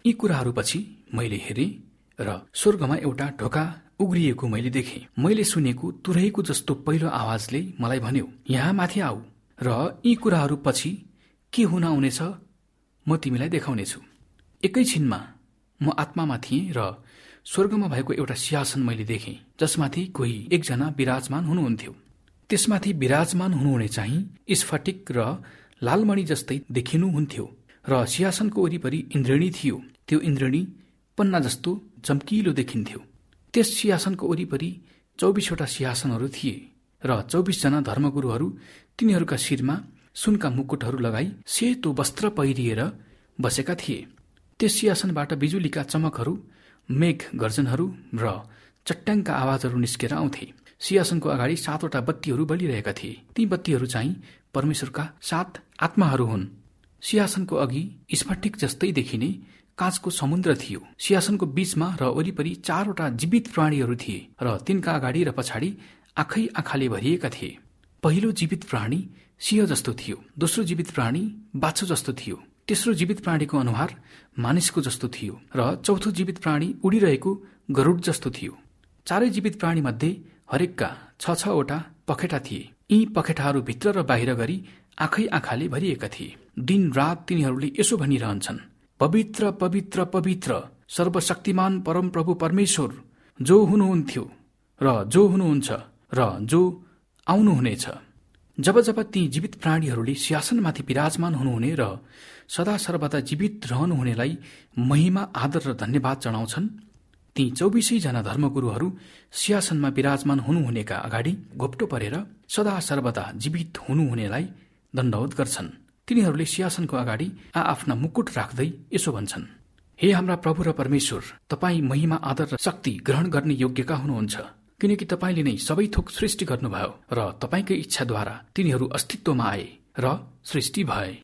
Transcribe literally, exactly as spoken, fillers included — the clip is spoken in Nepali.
यी कुराहरूपछि मैले हेरेँ र स्वर्गमा एउटा ढोका उग्रिएको मैले देखेँ। मैले सुनेको तुरहीको जस्तो पहिलो आवाजले मलाई भन्यो, यहाँ माथि आऊ र यी कुराहरूपछि के हुन आउनेछ म तिमीलाई देखाउनेछु। एकैछिनमा म आत्मामा थिएँ र स्वर्गमा भएको एउटा सिंहासन मैले देखेँ, जसमाथि कोही एकजना विराजमान हुनुहुन्थ्यो। त्यसमाथि विराजमान हुनुहुने चाहिँ स्फटिक र लालमणि जस्तै देखिनुहुन्थ्यो र सिंहासनको वरिपरि इन्द्रेणी थियो। त्यो इन्द्रेणी पन्ना जस्तो चम्किलो देखिन्थ्यो। त्यस सिंहासनको वरिपरि चौबिसवटा सिंहासनहरू थिए र चौबिसजना धर्मगुरुहरू तिनीहरूका शिरमा सुनका मुकुटहरू लगाई सेतो वस्त्र पहिरिएर बसेका थिए। त्यस सिंहासनबाट बिजुलीका चमकहरू, मेघ गर्जनहरू र चट्याङका आवाजहरू निस्केर आउँथे। सिंहासनको अगाडि सातवटा बत्तीहरू बलिरहेका थिए। ती बत्तीहरू चाहिँ परमेश्वरका सात आत्माहरू हुन्। सिंहासनको अघि स्फटिक जस्तै देखिने काँचको समुद्र थियो। सिंहासनको बीचमा र वरिपरि चारवटा जीवित प्राणीहरू थिए र तिनका अगाडि र पछाडि आँखै आँखाले भरिएका थिए। पहिलो जीवित प्राणी सिंह जस्तो थियो, दोस्रो जीवित प्राणी बाछो जस्तो थियो, तेस्रो जीवित प्राणीको अनुहार मानिसको जस्तो थियो र चौथो जीवित प्राणी उडिरहेको गरुड जस्तो थियो। चारै जीवित प्राणी मध्ये हरेकका छ छवटा पखेटा थिए। यी पखेटाहरू भित्र र बाहिर गरी आँखै आँखाले भरिएका थिए। दिन रात तिनीहरूले यसो भनिरहन्छन्, पवित्र पवित्र पवित्र सर्वशक्तिमान परमप्रभु परमेश्वर, जो हुनुहुन्थ्यो र जो हुनुहुन्छ र जो आउनुहुनेछ। जब जब ती जीवित प्राणीहरूले सिंहासनमाथि विराजमान हुनुहुने र सदा सर्वदा जीवित रहनुहुनेलाई महिमा, आदर र धन्यवाद चढाउँछन्, ती चौबिसै जना धर्मगुरुहरू सिंहासनमा विराजमान हुनुहुनेका अगाडि घोप्टो परेर सदा सर्वदा जीवित हुनुहुनेलाई दण्डवत गर्छन्। तिनीहरूले सिंहासनको अगाडि आआफ्ना मुकुट राख्दै यसो भन्छन्, हे हाम्रा प्रभु र परमेश्वर, तपाईँ महिमा, आदर र शक्ति ग्रहण गर्ने योग्यका हुनुहुन्छ, किनकि तपाईँले नै सबै थोक सृष्टि गर्नुभयो र तपाईँकै इच्छाद्वारा तिनीहरू अस्तित्वमा आए र सृष्टि भए।